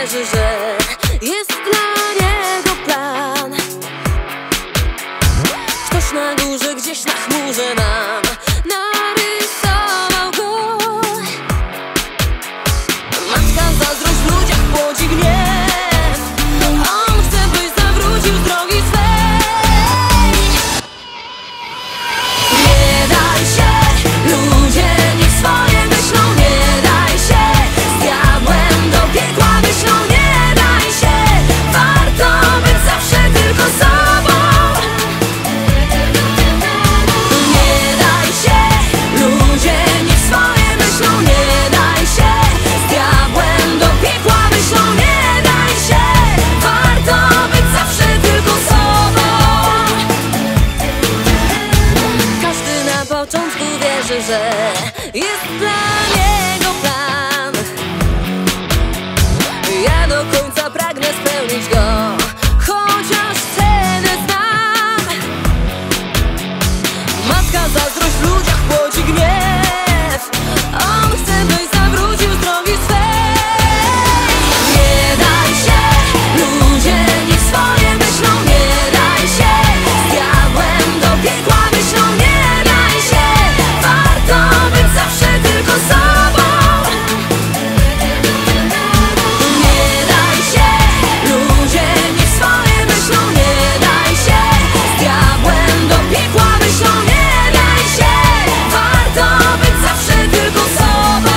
uwierzy, że jest dla niego plan. Ktoś na górze, gdzieś na chmurze nam narysował go. Matka zazdrość w ludziach płodzi gniew. On chce, byś zawrócił z drogi swej. Nie daj się, ludzie niech swoje myślą. Nie daj się, z diabłem do piekła myślą. Nie daj się, warto być zawsze tylko sobą. Nie daj się, ludzie niech swoje myślą. Nie daj się, z diabłem do piekła myślą. Nie daj się, warto być zawsze tylko sobą. Każdy na początku wierzy, że jest dla niego plan. Ja do końca pragnę spełnić go, chociaż cenę znam. Matka zazdrość w ludziach płodzi gniew. On chce, byś zawrócił z drogi swej. Nie daj się, ludzie niech swoje myślą. Nie daj się, z diabłem do piekła myślą. Nie daj się, warto być zawsze tylko sobą. Nie daj się, ludzie niech swoje myślą. Nie daj się, z diabłem do piekła myślą. Nie daj się, warto być zawsze tylko sobą.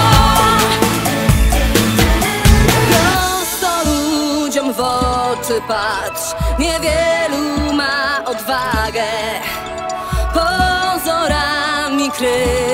Prosto ludziom w oczy patrz, niewielu ma odwagę pozorami kryć.